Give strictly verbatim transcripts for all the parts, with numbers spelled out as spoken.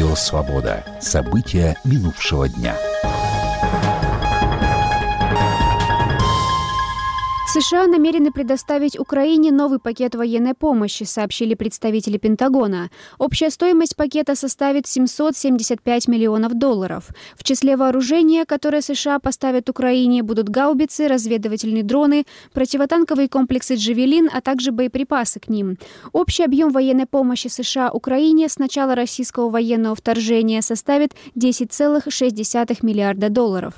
Радио «Свобода». События минувшего дня. США намерены предоставить Украине новый пакет военной помощи, сообщили представители Пентагона. Общая стоимость пакета составит семьсот семьдесят пять миллионов долларов. В числе вооружения, которое США поставят Украине, будут гаубицы, разведывательные дроны, противотанковые комплексы «Джавелин», а также боеприпасы к ним. Общий объем военной помощи США Украине с начала российского военного вторжения составит десять целых шесть десятых миллиарда долларов.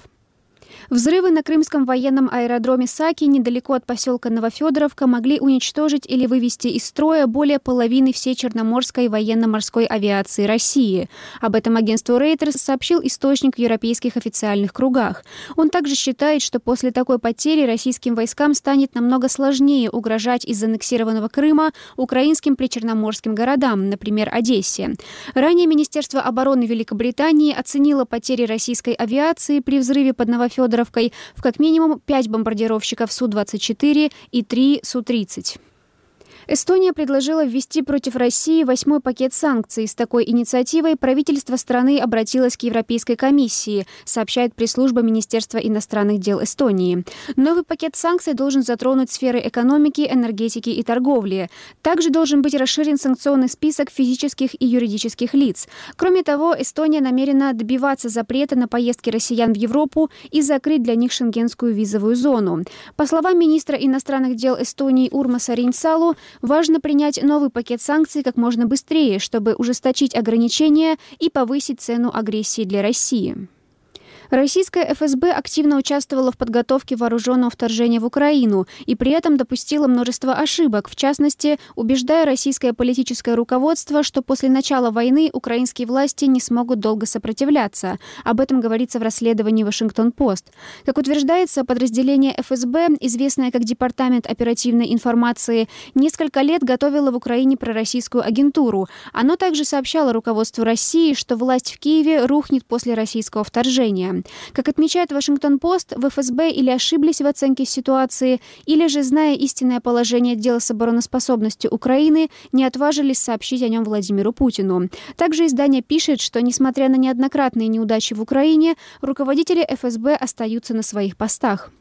Взрывы на крымском военном аэродроме Саки недалеко от поселка Новофедоровка могли уничтожить или вывести из строя более половины всей черноморской военно-морской авиации России. Об этом агентству Reuters сообщил источник в европейских официальных кругах. Он также считает, что после такой потери российским войскам станет намного сложнее угрожать из аннексированного Крыма украинским причерноморским городам, например, Одессе. Ранее Министерство обороны Великобритании оценило потери российской авиации при взрыве под Новофедоровкой в как минимум пять бомбардировщиков Су двадцать четыре и три Су тридцать. Эстония предложила ввести против России восьмой пакет санкций. С такой инициативой правительство страны обратилось к Европейской комиссии, сообщает пресс-служба Министерства иностранных дел Эстонии. Новый пакет санкций должен затронуть сферы экономики, энергетики и торговли. Также должен быть расширен санкционный список физических и юридических лиц. Кроме того, Эстония намерена добиваться запрета на поездки россиян в Европу и закрыть для них шенгенскую визовую зону. По словам министра иностранных дел Эстонии Урмаса Рейнсалу, важно принять новый пакет санкций как можно быстрее, чтобы ужесточить ограничения и повысить цену агрессии для России. Российская эф эс бэ активно участвовала в подготовке вооруженного вторжения в Украину и при этом допустила множество ошибок, в частности, убеждая российское политическое руководство, что после начала войны украинские власти не смогут долго сопротивляться. Об этом говорится в расследовании «Вашингтон-Пост». Как утверждается, подразделение эф эс бэ, известное как Департамент оперативной информации, несколько лет готовило в Украине пророссийскую агентуру. Оно также сообщало руководству России, что власть в Киеве рухнет после российского вторжения. Как отмечает «Вашингтон-Пост», в эф эс бэ или ошиблись в оценке ситуации, или же, зная истинное положение дела с обороноспособностью Украины, не отважились сообщить о нем Владимиру Путину. Также издание пишет, что, несмотря на неоднократные неудачи в Украине, руководители эф эс бэ остаются на своих постах.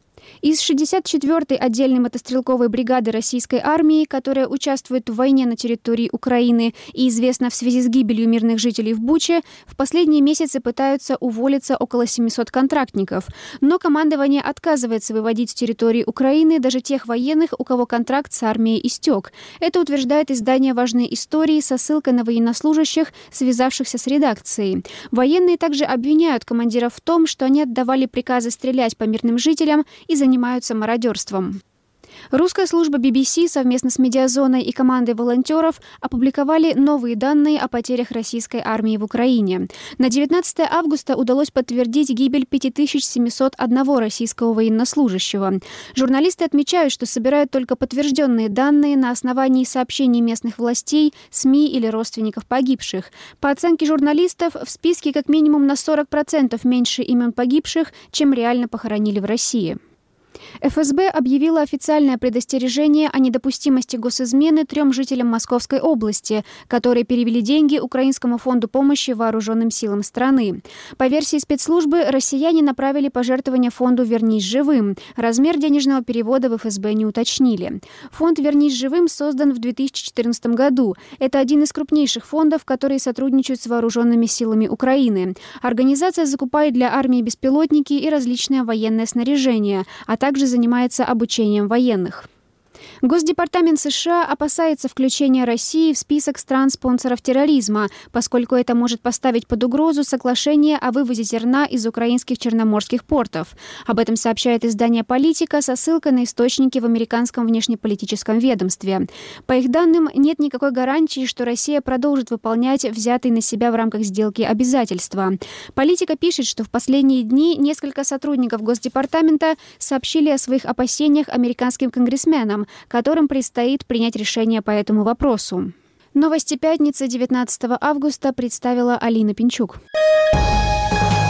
Из шестьдесят четвёртой отдельной мотострелковой бригады российской армии, которая участвует в войне на территории Украины и известна в связи с гибелью мирных жителей в Буче, в последние месяцы пытаются уволиться около семисот контрактников. Но командование отказывается выводить с территории Украины даже тех военных, у кого контракт с армией истек. Это утверждает издание «Важные истории» со ссылкой на военнослужащих, связавшихся с редакцией. Военные также обвиняют командиров в том, что они отдавали приказы стрелять по мирным жителям и занимаются мародерством. Русская служба би би си совместно с Медиазоной и командой волонтеров опубликовали новые данные о потерях российской армии в Украине. На девятнадцатое августа удалось подтвердить гибель пять тысяч семьсот одного российского военнослужащего. Журналисты отмечают, что собирают только подтвержденные данные на основании сообщений местных властей, СМИ или родственников погибших. По оценке журналистов, в списке как минимум на сорок процентов меньше имен погибших, чем реально похоронили в России. эф эс бэ объявила официальное предостережение о недопустимости госизмены трем жителям Московской области, которые перевели деньги Украинскому фонду помощи вооруженным силам страны. По версии спецслужбы, россияне направили пожертвования фонду «Вернись живым». Размер денежного перевода в эф эс бэ не уточнили. Фонд «Вернись живым» создан в две тысячи четырнадцатом году. Это один из крупнейших фондов, которые сотрудничают с вооруженными силами Украины. Организация закупает для армии беспилотники и различное военное снаряжение, а также занимается обучением военных. Госдепартамент США опасается включения России в список стран-спонсоров терроризма, поскольку это может поставить под угрозу соглашение о вывозе зерна из украинских черноморских портов. Об этом сообщает издание «Политика» со ссылкой на источники в американском внешнеполитическом ведомстве. По их данным, нет никакой гарантии, что Россия продолжит выполнять взятые на себя в рамках сделки обязательства. «Политика» пишет, что в последние дни несколько сотрудников Госдепартамента сообщили о своих опасениях американским конгрессменам, которым предстоит принять решение по этому вопросу. Новости пятницы, девятнадцатого августа, представила Алина Пинчук.